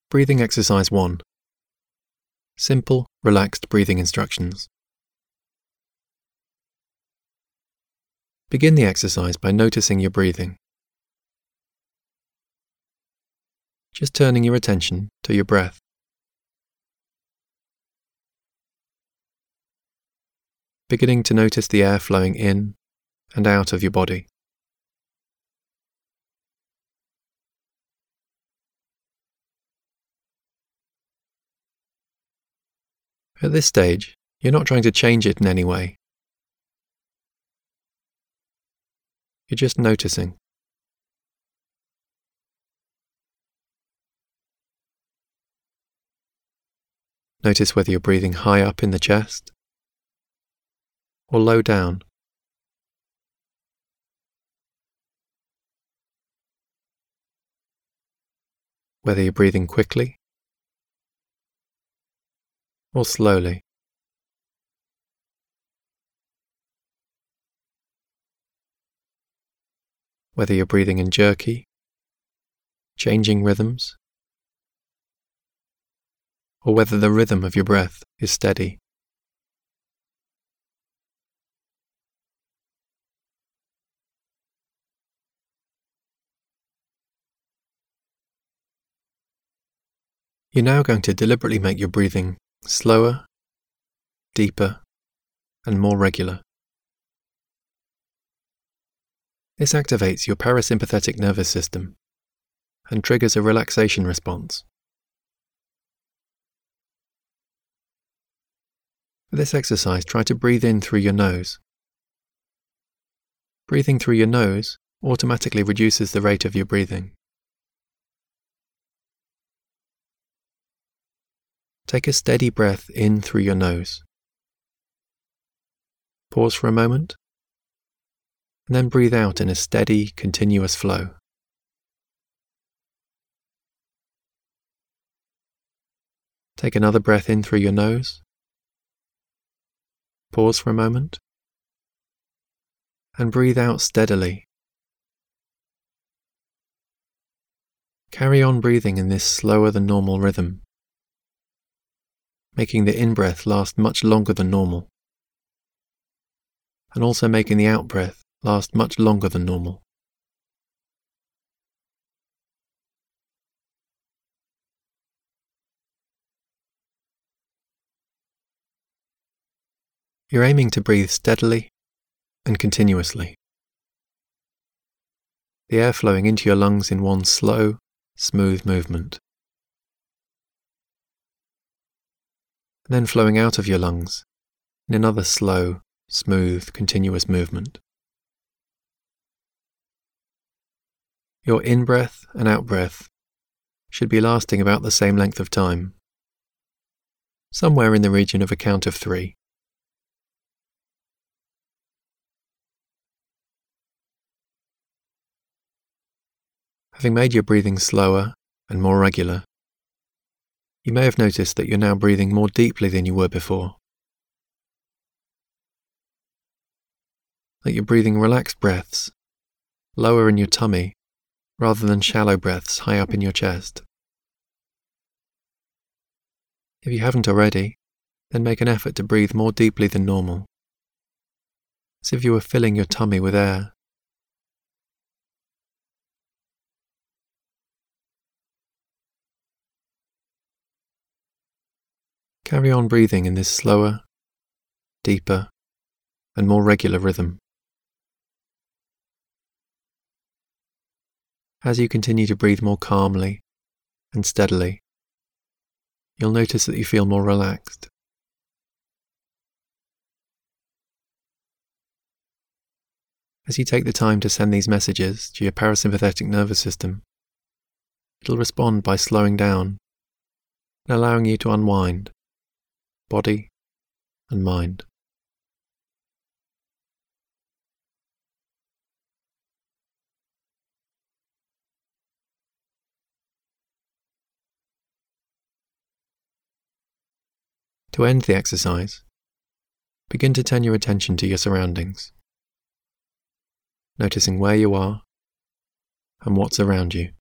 Breathing exercise 1. Simple, relaxed breathing instructions. Begin the exercise by noticing your breathing. Just turning your attention to your breath. Beginning to notice the air flowing in and out of your body. At this stage, you're not trying to change it in any way. You're just noticing. Notice whether you're breathing high up in the chest or low down. Whether you're breathing quickly or slowly. Whether you're breathing in jerky, changing rhythms, or whether the rhythm of your breath is steady. You're now going to deliberately make your breathing slower, deeper, and more regular. This activates your parasympathetic nervous system and triggers a relaxation response. For this exercise, try to breathe in through your nose. Breathing through your nose automatically reduces the rate of your breathing. Take a steady breath in through your nose. Pause for a moment, and then breathe out in a steady, continuous flow. Take another breath in through your nose. Pause for a moment, and breathe out steadily. Carry on breathing in this slower than normal rhythm, making the in-breath last much longer than normal, and also making the out-breath last much longer than normal. You're aiming to breathe steadily and continuously. The air flowing into your lungs in one slow, smooth movement, and then flowing out of your lungs in another slow, smooth, continuous movement. Your in-breath and out-breath should be lasting about the same length of time, somewhere in the region of a count of 3. Having made your breathing slower and more regular, you may have noticed that you're now breathing more deeply than you were before. That you're breathing relaxed breaths, lower in your tummy, rather than shallow breaths high up in your chest. If you haven't already, then make an effort to breathe more deeply than normal, as if you were filling your tummy with air. Carry on breathing in this slower, deeper, and more regular rhythm. As you continue to breathe more calmly and steadily, you'll notice that you feel more relaxed. As you take the time to send these messages to your parasympathetic nervous system, it'll respond by slowing down and allowing you to unwind, body and mind. To end the exercise, begin to turn your attention to your surroundings, noticing where you are and what's around you.